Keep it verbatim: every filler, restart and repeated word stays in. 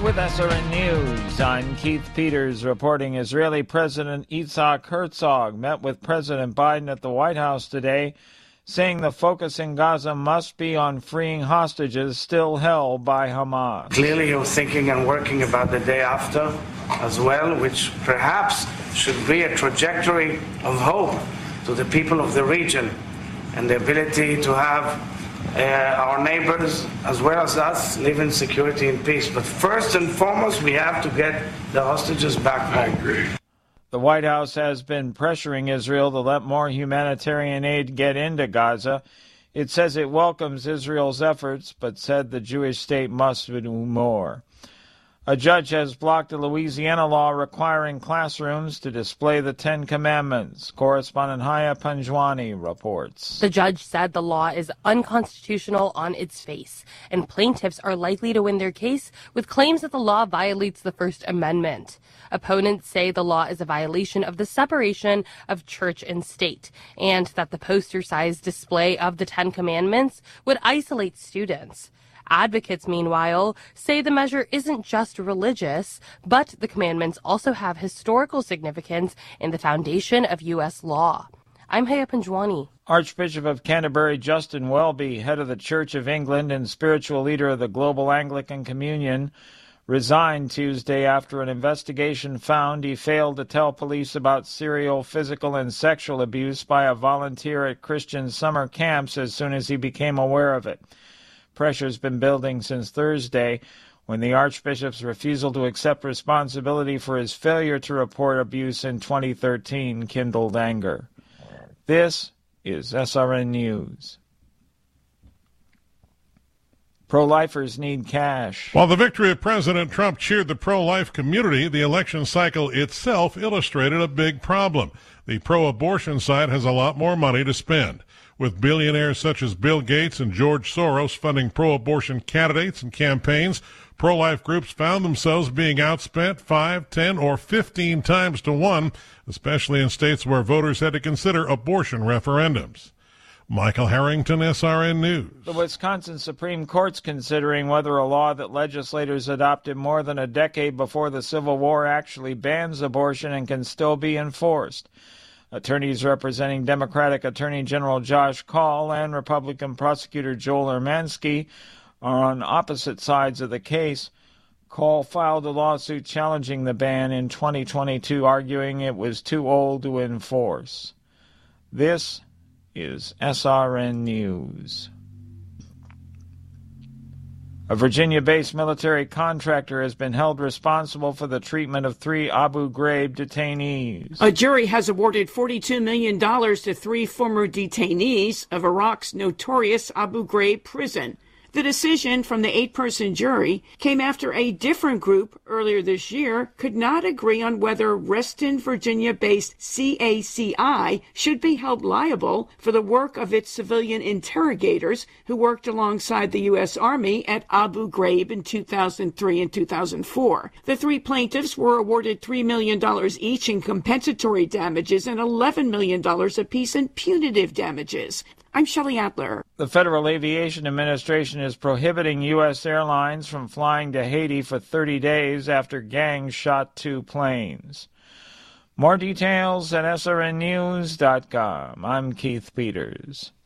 With S R N News, I'm Keith Peters reporting. Israeli President Yitzhak Herzog met with President Biden at the White House today, saying the focus in Gaza must be on freeing hostages still held by Hamas. Clearly you're thinking and working about the day after as well, which perhaps should be a trajectory of hope to the people of the region and the ability to have uh, our neighbors as well as us live in security and peace. But first and foremost, we have to get the hostages back home. I agree. The White House has been pressuring Israel to let more humanitarian aid get into Gaza. It says it welcomes Israel's efforts, but said the Jewish state must do more. A judge has blocked a Louisiana law requiring classrooms to display the Ten Commandments. Correspondent Haya Panjwani reports. The judge said the law is unconstitutional on its face, and plaintiffs are likely to win their case with claims that the law violates the First Amendment. Opponents say the law is a violation of the separation of church and state, and that the poster-sized display of the Ten Commandments would isolate students. Advocates, meanwhile, say the measure isn't just religious, but the commandments also have historical significance in the foundation of U S law. I'm Haya Panjwani. Archbishop of Canterbury Justin Welby, head of the Church of England and spiritual leader of the Global Anglican Communion, resigned Tuesday after an investigation found he failed to tell police about serial physical and sexual abuse by a volunteer at Christian summer camps as soon as he became aware of it. Pressure's been building since Thursday, when the Archbishop's refusal to accept responsibility for his failure to report abuse in twenty thirteen kindled anger. This is S R N News. Pro-lifers need cash. While the victory of President Trump cheered the pro-life community, the election cycle itself illustrated a big problem. The pro-abortion side has a lot more money to spend. With billionaires such as Bill Gates and George Soros funding pro-abortion candidates and campaigns, pro-life groups found themselves being outspent five, ten, or fifteen times to one, especially in states where voters had to consider abortion referendums. Michael Harrington, S R N News. The Wisconsin Supreme Court's considering whether a law that legislators adopted more than a decade before the Civil War actually bans abortion and can still be enforced. Attorneys representing Democratic Attorney General Josh Kaul and Republican prosecutor Joel Ermansky are on opposite sides of the case. Kaul filed a lawsuit challenging the ban in twenty twenty-two, arguing it was too old to enforce. This is S R N News. A Virginia-based military contractor has been held responsible for the treatment of three Abu Ghraib detainees. A jury has awarded forty-two million dollars to three former detainees of Iraq's notorious Abu Ghraib prison. The decision from the eight-person jury came after a different group earlier this year could not agree on whether Reston, Virginia-based C A C I should be held liable for the work of its civilian interrogators who worked alongside the U S Army at Abu Ghraib in two thousand three and two thousand four. The three plaintiffs were awarded three million dollars each in compensatory damages and eleven million dollars apiece in punitive damages. I'm Shelley Adler. The Federal Aviation Administration is prohibiting U S airlines from flying to Haiti for thirty days after gangs shot two planes. More details at S R N news dot com. I'm Keith Peters.